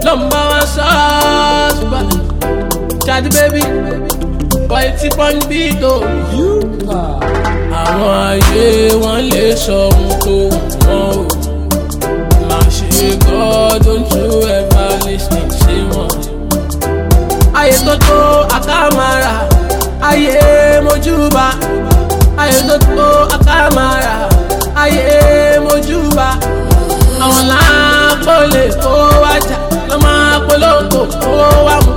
Number one suspect, Chad baby, boy tip on beat o. Àwọn ayé wọn lè sọ ohun tó wọ́n o. Má ṣe God, don't you ever listen sí wọn. Ayé tó tó àkàmàrà, ayé mojúbà. Ayé tó tó àkàmàrà, ayé mojúbà. Àwọn làápò lè kó wájà, lọ́ máa polongo kó wá mú.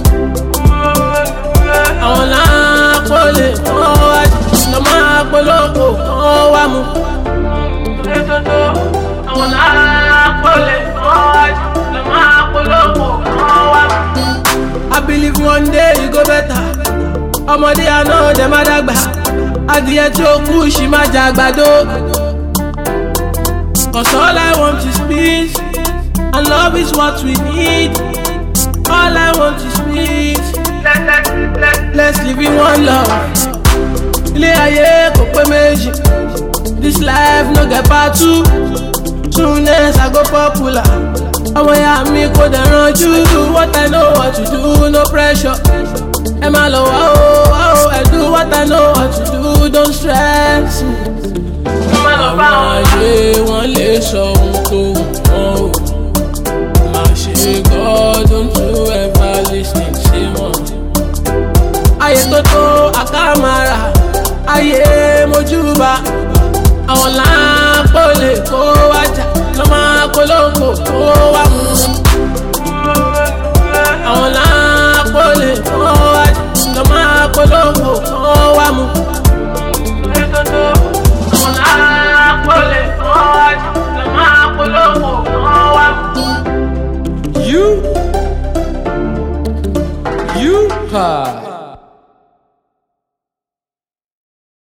Àwọn làápò lè kó wájà, lọ́ máa polongo kó wá mú. Àwọn làápò lè kó wájà, lọ́ máa polongo kó wá mú. I believe one day it go better. Ọmọdé àná ọ̀dẹ̀ má dàgbà. Adìyẹ tí ó kú ṣì má jẹ àgbàdo. Cause all I want is peace, and love is what we need. All I want is peace. Let's live in one love. Ilé ayé kò pé méjì. This life no get part two. Soon as I go popular. Ọmọ ya mi kò dẹ̀ ranjú. Do what I know what to do, no pressure. Ẹ má lọ wá o, I do what I know what to do, don't stress me. Àwọn ayé wọn lè sọ ohun tó wọ́n o. Má ṣe God, don't you ever listen sí wọn. Ayé tó tó àkàmàrà, ayé mojúbà. Àwọn làápò lè kó wájà, lọ́ máa polongo kó wá mú. Àwọn làápò lè kó wájà, lọ́ máa polongo kó wá mú. Àwọn làápò lè kó wájà, lọ́ máa polongo kó wá mú. You,